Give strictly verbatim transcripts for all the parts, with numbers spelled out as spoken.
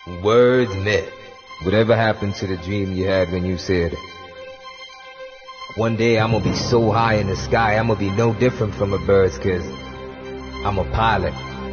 Words met. Whatever happened to the dream you had when you said, one day I'm gonna be so high in the sky, I'm gonna be no different from the birds, cause I'm a pilot.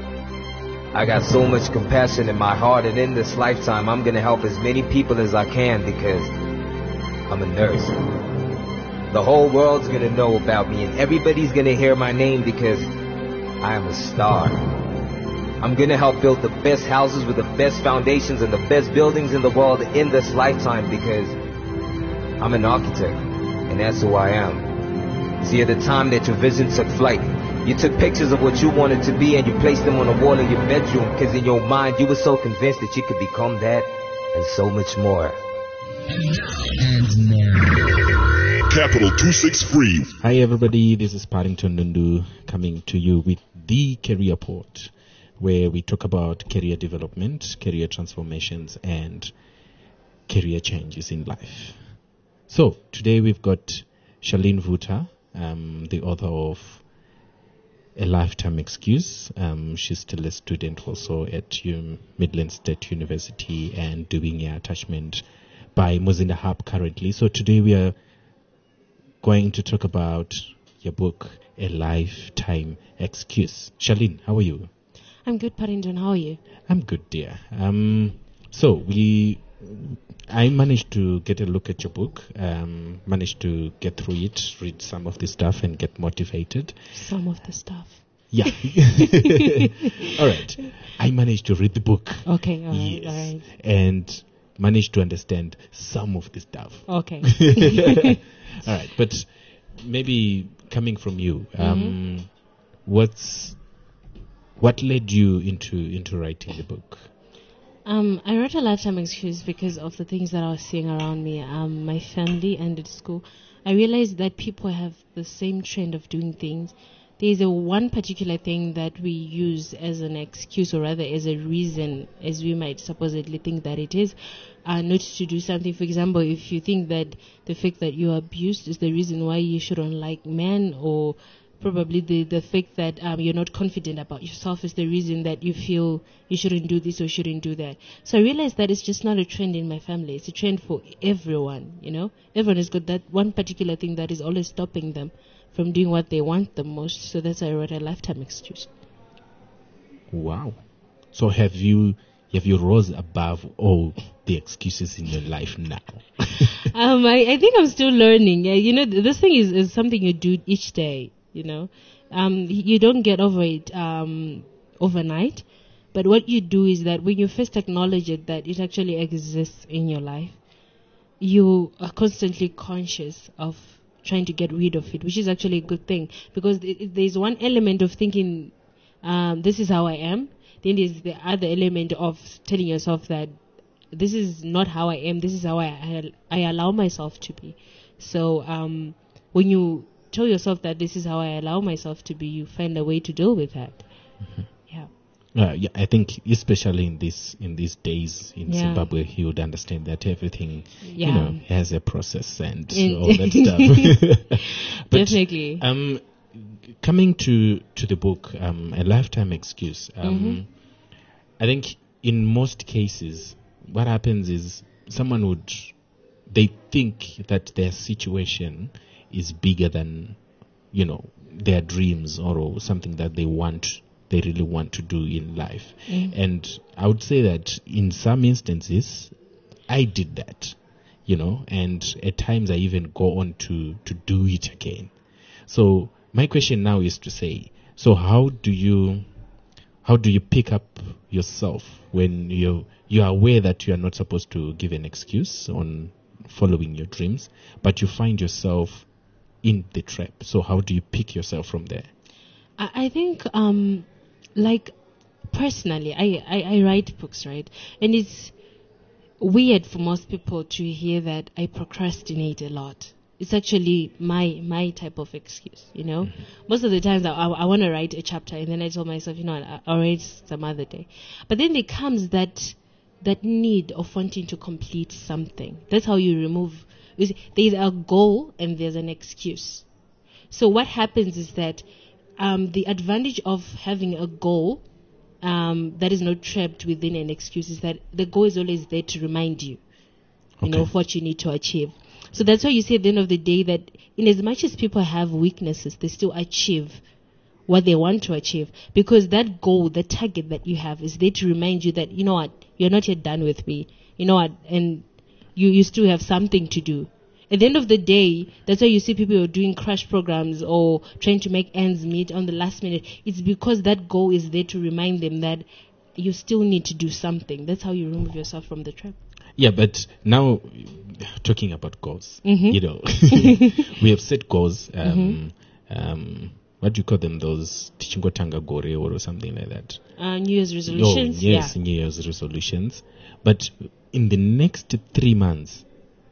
I got so much compassion in my heart, and in this lifetime I'm gonna help as many people as I can because I'm a nurse. The whole world's gonna know about me, and everybody's gonna hear my name because I am a star. I'm gonna help build the best houses with the best foundations and the best buildings in the world in this lifetime because I'm an architect, and that's who I am. See, at the time that your vision took flight, you took pictures of what you wanted to be and you placed them on the wall in your bedroom because in your mind you were so convinced that you could become that and so much more. And now, Capital two sixty-three. Hi everybody, this is Paddington Nundu coming to you with The Career Port, where we talk about career development, career transformations, and career changes in life. So, today we've got Charlene Vuta, um, the author of A Lifetime Excuse. Um, she's still a student also at um, Midland State University and doing a attachment by Muzinda Hub currently. So today we are going to talk about your book, A Lifetime Excuse. Charlene, how are you? I'm good, Paddington. How are you? I'm good, dear. Um, so we, I managed to get a look at your book. Um, managed to get through it, read some of the stuff, and get motivated. Some of the stuff. Yeah. All right. I managed to read the book. Okay. All right. Yes. All right. And managed to understand some of the stuff. Okay. All right. But maybe coming from you, um, Mm-hmm. what's what led you into into writing the book? Um, I wrote A Lifetime Excuse because of the things that I was seeing around me. Um, my family and at school, I realized that people have the same trend of doing things. There's a one particular thing that we use as an excuse, or rather as a reason, as we might supposedly think that it is, uh, not to do something. For example, if you think that the fact that you are abused is the reason why you shouldn't like men, or probably the, the fact that um, you're not confident about yourself is the reason that you feel you shouldn't do this or shouldn't do that. So I realized that it's just not a trend in my family. It's a trend for everyone, you know. Everyone has got that one particular thing that is always stopping them from doing what they want the most. So that's why I wrote A Lifetime Excuse. Wow. So have you have you rose above all the excuses in your life now? um, I, I think I'm still learning. Yeah, you know, th- this thing is, is something you do each day. You know, um, you don't get over it um, overnight. But what you do is that when you first acknowledge it, that it actually exists in your life, you are constantly conscious of trying to get rid of it, which is actually a good thing, because it, it, there's one element of thinking, um, this is how I am. Then there's the other element of telling yourself that this is not how I am. This is how I I, I allow myself to be. So um, when you tell yourself that this is how I allow myself to be, you find a way to deal with that. Mm-hmm. Yeah. Uh, yeah, I think especially in this in these days in Yeah. Zimbabwe, he would understand that everything, Yeah. you know, has a process and In- all that stuff. But, Definitely. Um, coming to to the book, um, A Lifetime Excuse. Um, Mhm. I think in most cases, what happens is someone would they think that their situation is bigger than, you know, their dreams or, or something that they want, they really want to do in life. Mm. And I would say that in some instances, I did that, you know, and at times I even go on to, to do it again. So my question now is to say, so how do you, how do you pick up yourself when you you are aware that you are not supposed to give an excuse on following your dreams, but you find yourself in the trap? So how do you pick yourself from there? I, I think, um, like, personally, I, I, I write books, right? And it's weird for most people to hear that I procrastinate a lot. It's actually my my type of excuse, you know. Mm-hmm. Most of the times I, I, I want to write a chapter, and then I tell myself, you know, I, I'll write some other day. But then there comes that that need of wanting to complete something. That's how you remove. You see, there's a goal and there's an excuse. So what happens is that um, the advantage of having a goal um, that is not trapped within an excuse is that the goal is always there to remind you, you know, Okay. of what you need to achieve. So that's why you see at the end of the day that in as much as people have weaknesses, they still achieve what they want to achieve, because that goal, the target that you have is there to remind you that, you know what, you're not yet done with me, you know what, and you, you still have something to do. At the end of the day, that's why you see people who are doing crash programs or trying to make ends meet on the last minute. It's because that goal is there to remind them that you still need to do something. That's how you remove yourself from the trap. Yeah, but now talking about goals, Mhm. you know, we have set goals. Um, um, what do you call them? Those Tichingotanga Gore or something like that. Uh, New Year's resolutions. Oh, yes, Yeah. New Year's resolutions. But in the next three months,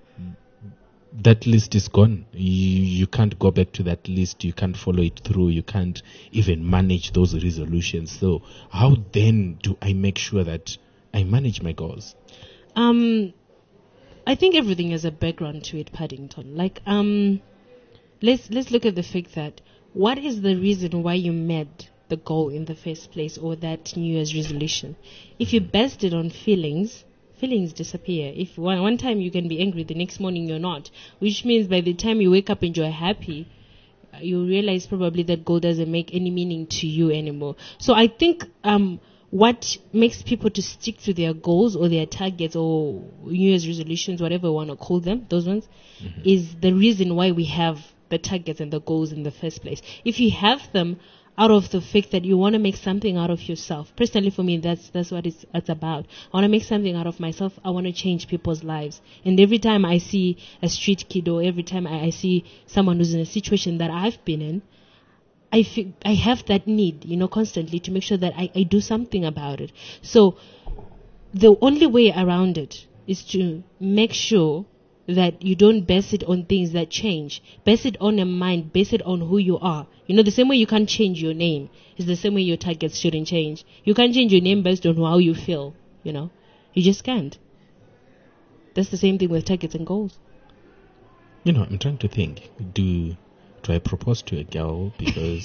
that list is gone. You, you can't go back to that list. You can't follow it through. You can't even manage those resolutions. So how then do I make sure that I manage my goals? Um, I think everything has a background to it, Paddington. Like, um, let's let's look at the fact that what is the reason why you met the goal in the first place, or that New Year's resolution? If you based it on feelings, feelings disappear. If one one time you can be angry, the next morning you're not, which means by the time you wake up and you're happy, uh, you realize probably that goal doesn't make any meaning to you anymore. So I think um. what makes people to stick to their goals or their targets or New Year's resolutions, whatever you want to call them, those ones, mm-hmm. is the reason why we have the targets and the goals in the first place. If you have them out of the fact that you want to make something out of yourself, personally for me, that's that's what it's, it's about. I want to make something out of myself. I want to change people's lives. And every time I see a street kid, or every time I, I see someone who's in a situation that I've been in, I feel I have that need, you know, constantly to make sure that I, I do something about it. So the only way around it is to make sure that you don't base it on things that change. Base it on a mind, base it on who you are. You know, the same way you can't change your name is the same way your targets shouldn't change. You can't change your name based on how you feel, you know. You just can't. That's the same thing with targets and goals. You know, I'm trying to think. Do do I propose to a girl? Because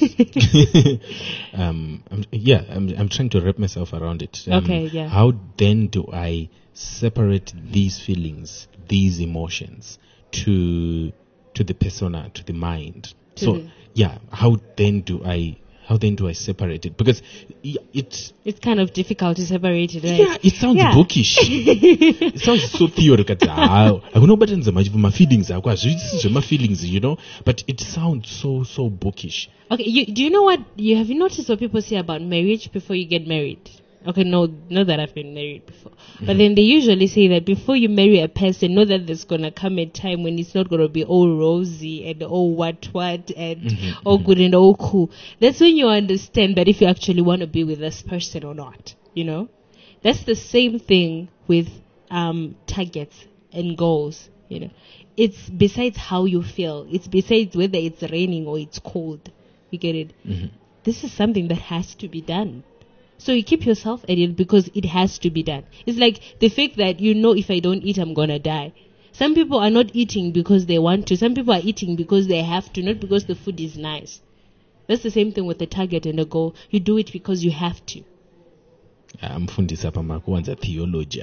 um, I'm, yeah, I'm I'm trying to wrap myself around it. Um, Okay, yeah. How then do I separate these feelings, these emotions, to to the persona, to the mind? To So the- yeah, how then do I how then do I separate it? Because y- it's It's kind of difficult to separate it, right? yeah, it sounds Yeah. bookish. It sounds so theoretical. Ah, akunobatanza my feelings akwa zvisi my feelings, you know, but it sounds so so bookish. Okay, you, do you know what you have you noticed what people say about marriage before you get married? Okay, no, not that I've been married before, but then they usually say that before you marry a person, know that there's gonna come a time when it's not gonna be all rosy and all what what and Mm-hmm, all good and all cool. That's when you understand that if you actually want to be with this person or not. You know, that's the same thing with um, targets and goals. You know, it's besides how you feel. It's besides whether it's raining or it's cold. You get it? Mm-hmm. This is something that has to be done. So you keep yourself at it because it has to be done. It's like the fact that you know if I don't eat, I'm gonna die. Some people are not eating because they want to. Some people are eating because they have to, not because the food is nice. That's the same thing with the target and the goal. You do it because you have to. I'm fundisa pamakuanza theology.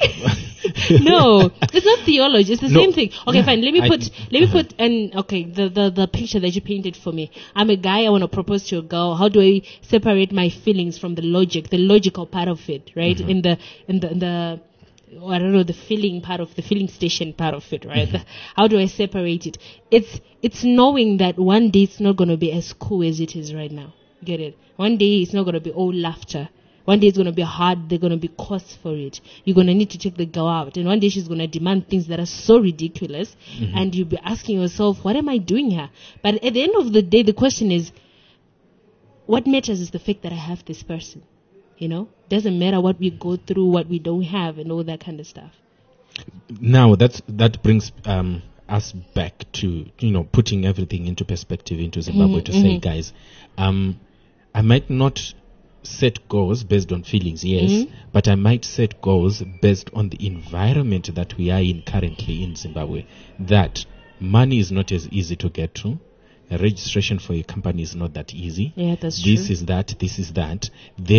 No, it's not theology. It's the No. same thing. Okay, Yeah, fine. Let me I- put let me uh-huh. put an okay the, the the picture that you painted for me. I'm a guy. I want to propose to a girl. How do I separate my feelings from the logic, the logical part of it, right? Mm-hmm. In the in the in the I don't know the feeling part of the feeling station part of it, right? Mm-hmm. The- how do I separate it? It's it's knowing that one day it's not going to be as cool as it is right now. Get it? One day it's not going to be all laughter. One day it's going to be hard. There's going to be costs for it. You're going to need to take the girl out. And one day she's going to demand things that are so ridiculous. Mm-hmm. And you'll be asking yourself, what am I doing here? But at the end of the day, the question is, what matters is the fact that I have this person. You know? Doesn't matter what we go through, what we don't have, and all that kind of stuff. Now that's that brings um, us back to you know putting everything into perspective into Zimbabwe Mhm, to say, mhm. guys, um, I might not set goals based on feelings, yes, Mhm. but I might set goals based on the environment that we are in currently in Zimbabwe. That money is not as easy to get to. A registration for a company is not that easy. Yeah, that's This true. is that, this is that. Then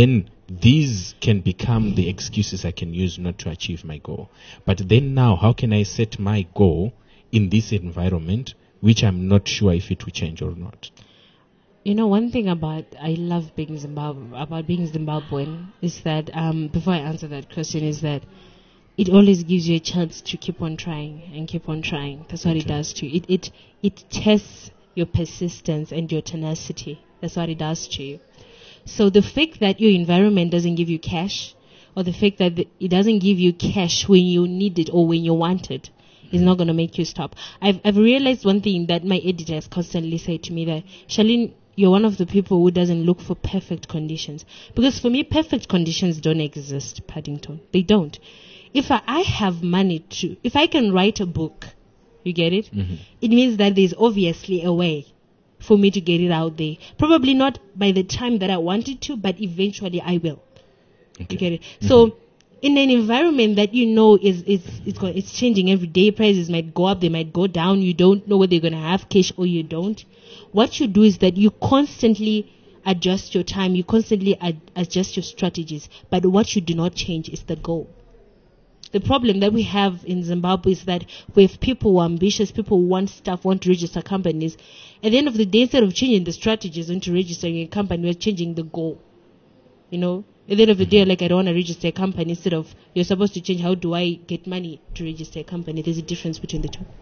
these can become the excuses I can use not to achieve my goal. But then now, how can I set my goal in this environment, which I'm not sure if it will change or not? You know, one thing about I love being Zimbabwe about being Zimbabwean is that um, before I answer that question is that it always gives you a chance to keep on trying and keep on trying. That's what Okay. it does to you. It it it tests your persistence and your tenacity. That's what it does to you. So the fact that your environment doesn't give you cash, or the fact that the, it doesn't give you cash when you need it or when you want it, is not going to make you stop. I've I've realized one thing that my editor has constantly said to me, that Charlene, you're one of the people who doesn't look for perfect conditions. Because for me, perfect conditions don't exist, Paddington. They don't. If I, I have money to, if I can write a book, you get it? Mm-hmm. It means that there's obviously a way for me to get it out there. Probably not by the time that I wanted to, but eventually I will. Okay. You get it? So, in an environment that you know is is it's go- it's changing every day, prices might go up, they might go down. You don't know whether you're going to have cash or you don't. What you do is that you constantly adjust your time, you constantly ad- adjust your strategies. But what you do not change is the goal. The problem that we have in Zimbabwe is that we have people who are ambitious, people who want stuff, want to register companies. At the end of the day, instead of changing the strategies into registering a company, we're changing the goal. You know, at the end of the day, like, I don't want to register a company. Instead of, you're supposed to change, how do I get money to register a company? There's a difference between the two.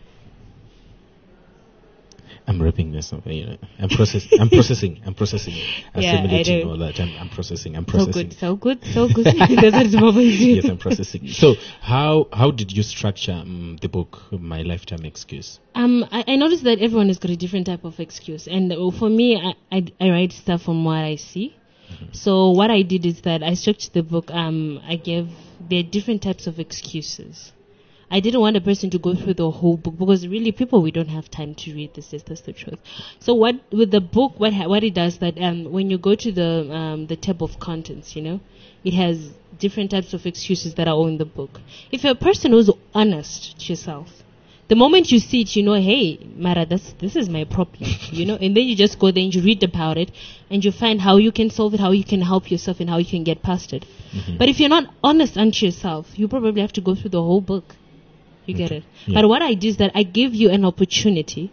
I'm wrapping this up. You know, I'm process. I'm processing. I'm processing. Yeah, Assimilating I know. all that. I'm, I'm processing. I'm So processing. good, so good, so good. That's what Zimbabweans do. Yes, I'm processing. So, how how did you structure um, the book, My Lifetime Excuse? Um, I, I noticed that everyone has got a different type of excuse, and uh, for me, I, I, I write stuff from what I see. So what I did is that I structured the book. Um, I gave there are different types of excuses. I didn't want a person to go through the whole book because really, people, we don't have time to read this. That's the truth. So what with the book, what ha- what it does that um, when you go to the um, the tab of contents, you know, it has different types of excuses that are all in the book. If you're a person who's honest to yourself, the moment you see it, you know, hey, Mara, this, this is my problem, you know, and then you just go there and you read about it and you find how you can solve it, how you can help yourself, and how you can get past it. Mm-hmm. But if you're not honest unto yourself, you probably have to go through the whole book. You get Okay. it? Yeah. But what I do is that I give you an opportunity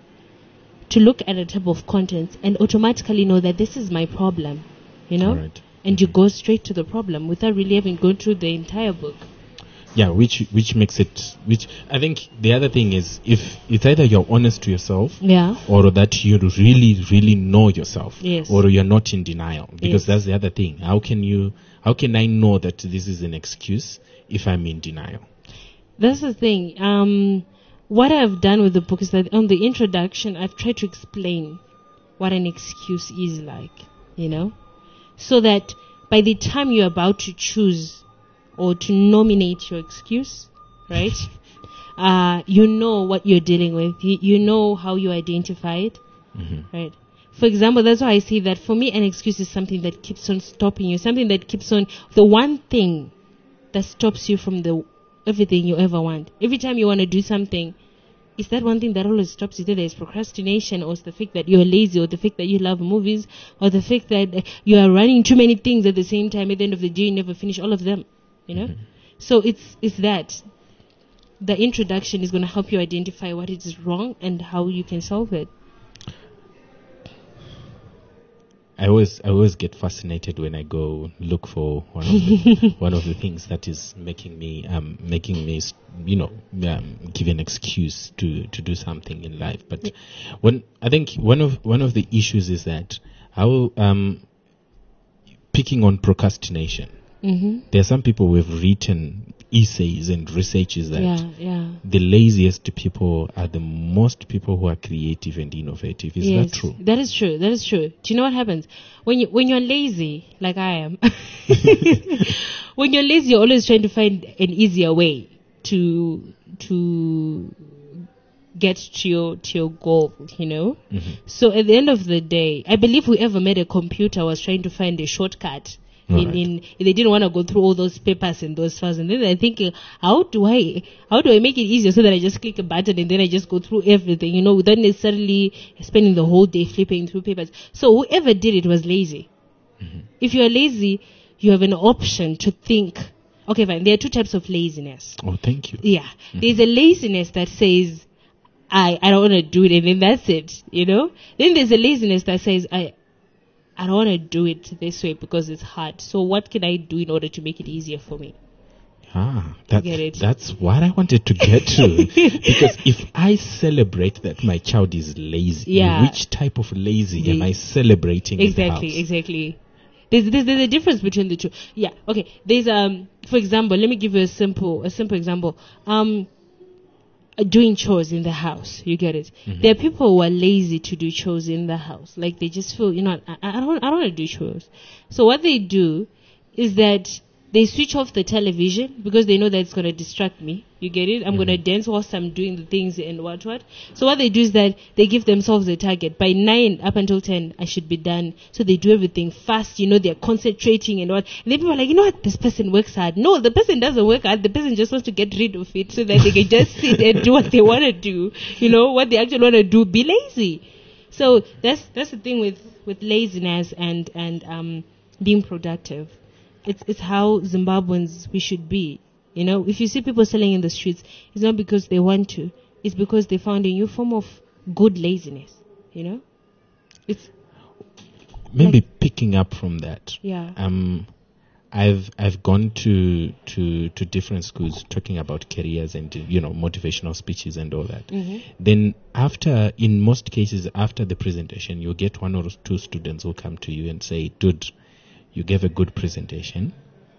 to look at a table of contents and automatically know that this is my problem, you know? All right. And you go straight to the problem without really having gone through the entire book. Yeah, which which makes it. Which I think the other thing is, if it's either you're honest to yourself, Yeah. or that you really really know yourself, Yes. or you're not in denial. Because Yes. that's the other thing. How can you? How can I know that this is an excuse if I'm in denial? That's the thing. Um, what I've done with the book is that on the introduction, I've tried to explain what an excuse is like, you know, so that by the time you're about to choose or to nominate your excuse, right, uh, you know what you're dealing with. You, you know how you identify it, Mm-hmm. right? For example, that's why I say that for me, an excuse is something that keeps on stopping you, something that keeps on, the one thing that stops you from the everything you ever want. Every time you want to do something, it's that one thing that always stops you. Either it's procrastination, or it's the fact that you're lazy, or the fact that you love movies, or the fact that uh, you are running too many things at the same time. At the end of the day, you never finish all of them. You know, so it's it's that. The introduction is going to help you identify what is wrong and how you can solve it. I always I always get fascinated when I go look for one of the, one of the things that is making me um making me s- you know um, give an excuse to, to do something in life. But when I think one of one of the issues is that how um picking on procrastination. Mm-hmm. There are some people who have written essays and researches that Yeah, yeah. the laziest people are the most people who are creative and innovative. Is Yes, that true? That is true. That is true. Do you know what happens when you when you're lazy, like I am? When you're lazy, you're always trying to find an easier way to to get to your to your goal. You know. Mm-hmm. So at the end of the day, I believe whoever made a computer was trying to find a shortcut. In, Right. in they didn't want to go through all those papers and those files, and then they're thinking, how do I how do I make it easier so that I just click a button and then I just go through everything, you know, without necessarily spending the whole day flipping through papers. So whoever did it was lazy. Mm-hmm. If you're lazy, you have an option to think, okay, fine, there are two types of laziness. Oh, thank you. Yeah. Mm-hmm. There's a laziness that says, I, I don't want to do it, and then that's it, you know? Then there's a laziness that says, I I don't want to do it this way because it's hard. So what can I do in order to make it easier for me? Ah, that's, Get it? that's what I wanted to get to. Because if I celebrate that my child is lazy, Yeah. which type of lazy am The- I celebrating in the Exactly, house? exactly. There's, there's there's a difference between the two. Yeah. Okay. There's um for example, let me give you a simple a simple example. Um, uh, doing chores in the house. You get it? Mm-hmm. There are people who are lazy to do chores in the house. Like they just feel, you know, I, I don't I don't want to do chores. So what they do is that they switch off the television because they know that it's going to distract me. You get it? I'm Mm-hmm. going to dance whilst I'm doing the things and what, what. So what they do is that they give themselves a target. By nine up until ten, I should be done. So they do everything fast. You know, they're concentrating and what. And then people are like, you know what? This person works hard. No, the person doesn't work hard. The person just wants to get rid of it so that they can just sit and do what they want to do. You know, what they actually want to do. Be lazy. So that's that's the thing with, with laziness and, and um being productive. It's it's how Zimbabweans we should be. You know, if you see people selling in the streets, it's not because they want to. It's because they found a new form of good laziness. You know, it's Maybe like- picking up from that. yeah. Um, I've I've gone to to to different schools talking about careers and you know motivational speeches and all that. Mhm. Then after, in most cases, after the presentation, you get one or two students who come to you and say, "Dude, you gave a good presentation,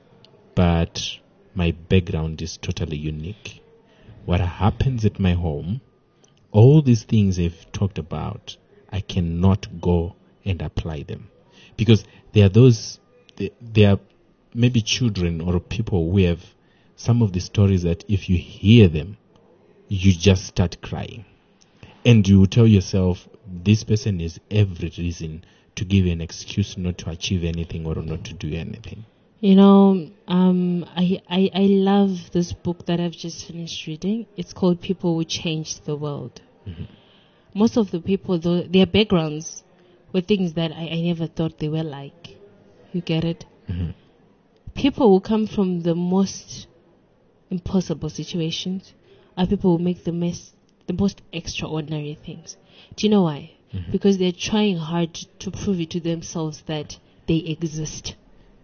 but my background is totally unique. What happens at my home, all these things they've talked about, I cannot go and apply them." Because there are those, there are maybe children or people who have some of the stories that if you hear them, you just start crying. And you tell yourself, this person has every reason to give an excuse not to achieve anything or not to do anything. You know, um, I, I I love this book that I've just finished reading. It's called People Who Changed the World. Mm-hmm. Most of the people, though, their backgrounds were things that I, I never thought they were like. You get it? Mm-hmm. People who come from the most impossible situations are people who make the most, the most extraordinary things. Do you know why? Mm-hmm. Because they're trying hard to prove it to themselves that they exist.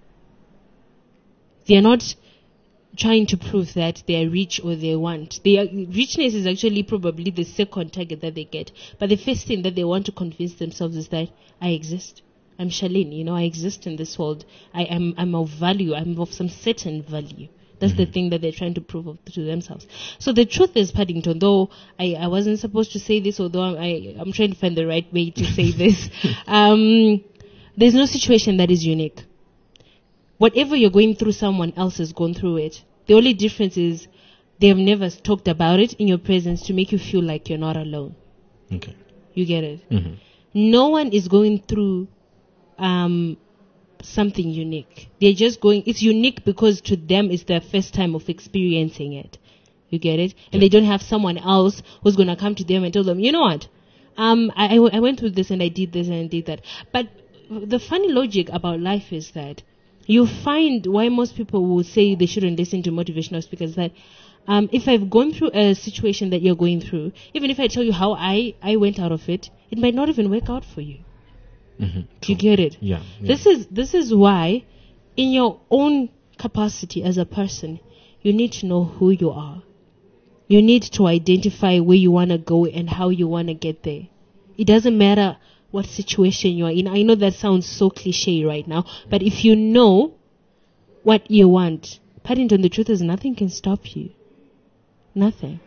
They're not trying to prove that they are rich or they want. They are, richness is actually probably the second target that they get. But the first thing that they want to convince themselves is that I exist. I'm Charlene, you know, I exist in this world. I am I'm of value. I'm of some certain value. That's the thing that they're trying to prove of- to themselves. So the truth is, Paddington, though I, I wasn't supposed to say this, although I, I'm trying to find the right way to say this, um, there's no situation that is unique. Whatever you're going through, someone else has gone through it. The only difference is they've never talked about it in your presence to make you feel like you're not alone. Okay. You get it? Mm-hmm. No one is going through um, something unique. They're just going, it's unique because to them it's their first time of experiencing it. You get it? And Yeah. they don't have someone else who's going to come to them and tell them, you know what? Um, I, I, w- I went through this and I did this and I did that. But the funny logic about life is that you find why most people will say they shouldn't listen to motivational speakers that um, if I've gone through a situation that you're going through, even if I tell you how I, I went out of it, it might not even work out for you. Mm-hmm. You get it? Yeah. yeah. This is this is why, in your own capacity as a person, you need to know who you are. You need to identify where you want to go and how you want to get there. It doesn't matter what situation you are in. I know that sounds so cliche right now, but if you know what you want, Paddington, the truth is nothing can stop you. Nothing.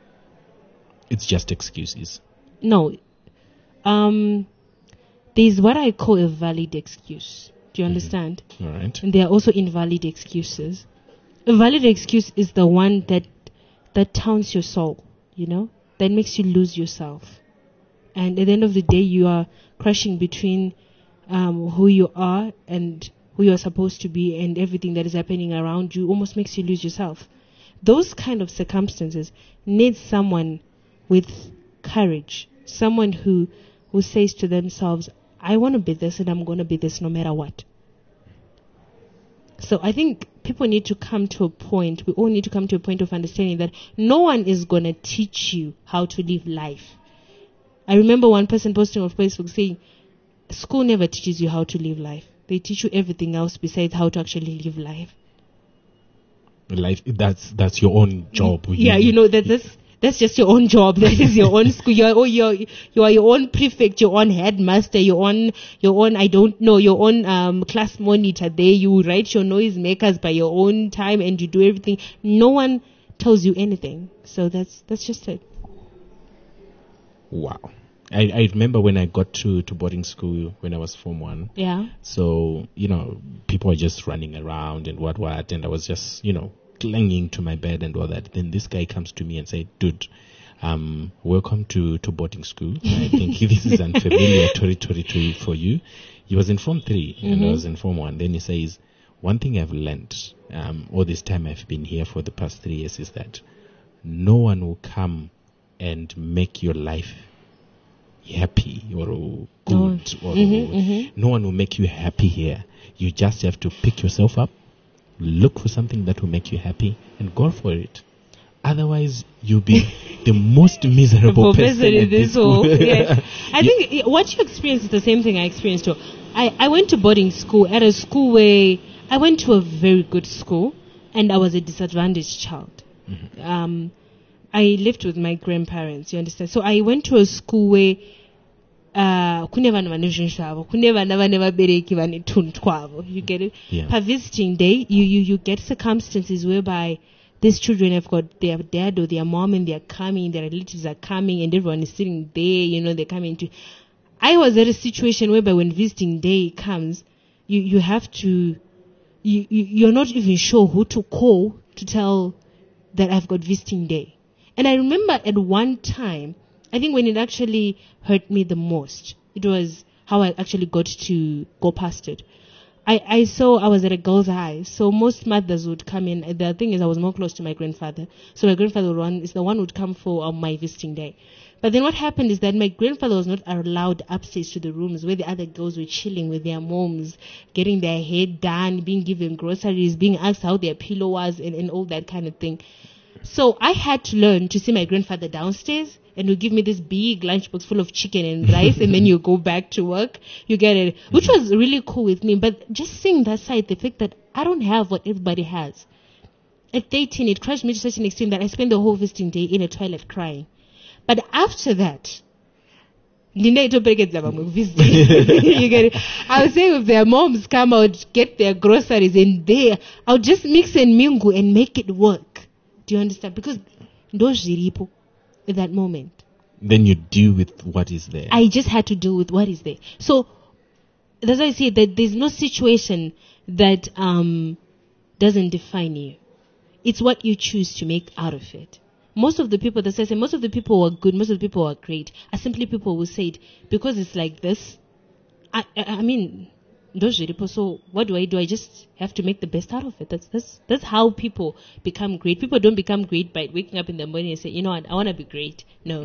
It's just excuses. No. Um, there's what I call a valid excuse. Do you understand? All right. And there are also invalid excuses. A valid excuse is the one that that taunts your soul, you know, that makes you lose yourself. And at the end of the day, you are crushing between um, who you are and who you are supposed to be, and everything that is happening around you almost makes you lose yourself. Those kind of circumstances need someone with courage, someone who who says to themselves, I want to be this and I'm going to be this no matter what. So I think people need to come to a point, we all need to come to a point of understanding that no one is going to teach you how to live life. I remember one person posting on Facebook saying, school never teaches you how to live life. They teach you everything else besides how to actually live life. Life, that's that's your own job. Yeah, you know, that, that's that's just your own job. That is your own school. You're, oh, you're, you are your own prefect, your own headmaster, your own, your own, I don't know, your own um, class monitor there. You write your noisemakers by your own time and you do everything. No one tells you anything. So that's that's just it. Wow. I, I remember when I got to, to boarding school when I was Form one. Yeah. So, you know, people were just running around and what, what, and I was just, you know, clinging to my bed and all that. Then this guy comes to me and said, dude, um, welcome to, to boarding school. I think this is unfamiliar territory to, for you. He was in Form three and Mm-hmm. I was in Form one. Then he says, one thing I've learned um, all this time I've been here for the past three years is that no one will come and make your life happy or good or Mm-hmm, mm-hmm. no one will make you happy here. You just have to pick yourself up, look for something that will make you happy and go for it. Otherwise you'll be the most miserable For person in at this this school. whole, yeah. I think eh, what you experienced is the same thing I experienced too. I, I went to boarding school at a school where I went to a very good school and I was a disadvantaged child. Mm-hmm. Um, I lived with my grandparents, you understand? So I went to a school where uh, kune vanhu vane zvinhu zvavo, kune vana vane vabereki vane tunhu twavo, you get it? Yeah. Per visiting day, you, you, you get circumstances whereby these children have got their dad or their mom and they're coming, their relatives are coming and everyone is sitting there, you know, they're coming to... I was at a situation whereby when visiting day comes, you, you have to... You, you, you're not even sure who to call to tell that I've got visiting day. And I remember at one time, I think when it actually hurt me the most, it was how I actually got to go past it. I, I saw I was at a girl's high, so most mothers would come in. The thing is, I was more close to my grandfather, so my grandfather would one, is the one who would come for uh, my visiting day. But then what happened is that my grandfather was not allowed upstairs to the rooms where the other girls were chilling with their moms, getting their hair done, being given groceries, being asked how their pillow was, and, and all that kind of thing. So I had to learn to see my grandfather downstairs and would give me this big lunchbox full of chicken and rice and then you go back to work. You get it? Which was really cool with me. But just seeing that side, the fact that I don't have what everybody has. At thirteen, it crushed me to such an extent that I spent the whole visiting day in a toilet crying. But after that, you get it? I would say if their moms come out, get their groceries in there, I'll just mix and mingle and make it work. Do you understand? Because those ziripo at that moment. Then you deal with what is there. I just had to deal with what is there. So that's why I say that there's no situation that um, doesn't define you. It's what you choose to make out of it. Most of the people that say, most of the people who are good, most of the people who are great, are simply people who say it because it's like this. I, I, I mean, so what do I do? I just have to make the best out of it. That's that's that's how people become great. People don't become great by waking up in the morning and say, you know what, I want to be great. No.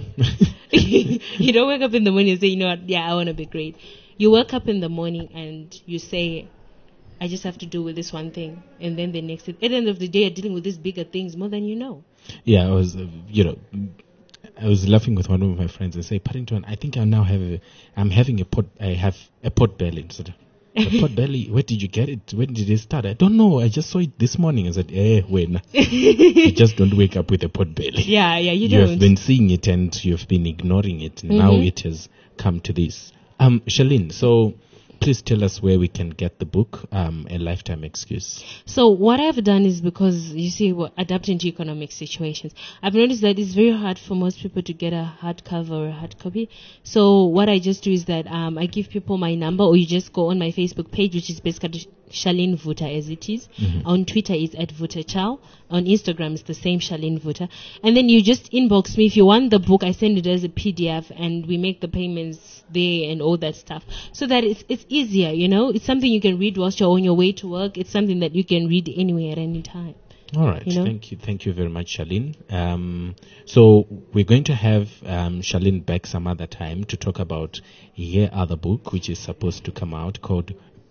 You don't wake up in the morning and say, you know what, yeah, I want to be great. You wake up in the morning and you say, I just have to do with this one thing. And then the next, at the end of the day, you're dealing with these bigger things more than you know. Yeah, I was, uh, you know, I was laughing with one of my friends and say, Paddington, I think I now have a, I'm having a pot, I have a pot belly. Sort of, a pot belly, where did you get it? When did it start? I don't know. I just saw it this morning. I said, eh, when? You just don't wake up with a pot belly. Yeah, yeah, you, you don't. have been seeing it and you've been ignoring it. Mm-hmm. Now it has come to this. Um, Charlene, so please tell us where we can get the book, um, A Lifetime Excuse. So what I've done is because, you see, we're adapting to economic situations. I've noticed that it's very hard for most people to get a hardcover or a hard copy. So what I just do is that um, I give people my number, or you just go on my Facebook page, which is basically Charlene Vuta as it is. Mm-hmm. On Twitter it's at Vuta Chow. On Instagram it's the same Charlene Vuta. And then you just inbox me. If you want the book, I send it as a P D F and we make the payments there and all that stuff. So that it's it's easier, you know. It's something you can read whilst you're on your way to work. It's something that you can read anywhere at any time. All right. You know? Thank you. Thank you very much, Charlene. Um, so we're going to have um, Charlene back some other time to talk about her other book, which is supposed to come out, called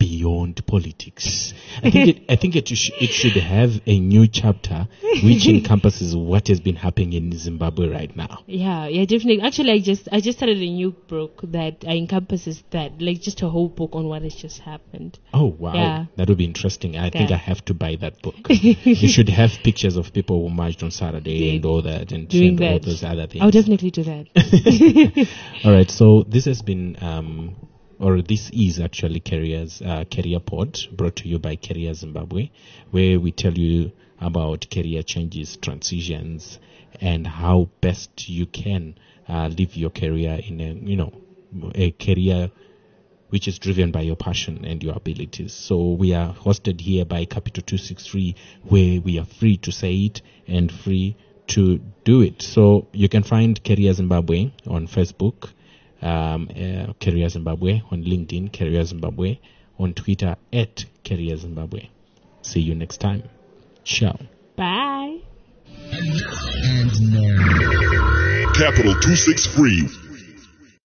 beyond politics. I think it, I think it, sh- it should have a new chapter which encompasses what has been happening in Zimbabwe right now. Yeah, yeah, definitely. Actually, I just I just started a new book that encompasses that, like just a whole book on what has just happened. Oh wow, Yeah. that would be interesting. I think Yeah. I have to buy that book. You should have pictures of people who marched on Saturday Yeah. and all that, and, Doing and all that. those other things. I'll definitely do that. All right, so this has been, um, or this is actually Careers, uh, Career Pod, brought to you by Career Zimbabwe, where we tell you about career changes, transitions, and how best you can uh, live your career in a, you know, a career which is driven by your passion and your abilities. So we are hosted here by Capital two sixty-three, where we are free to say it and free to do it. So you can find Career Zimbabwe on Facebook, um, uh, Career Zimbabwe on LinkedIn, Career Zimbabwe on Twitter at Career Zimbabwe. See you next time. Ciao. Bye. And now. Capital two sixty-three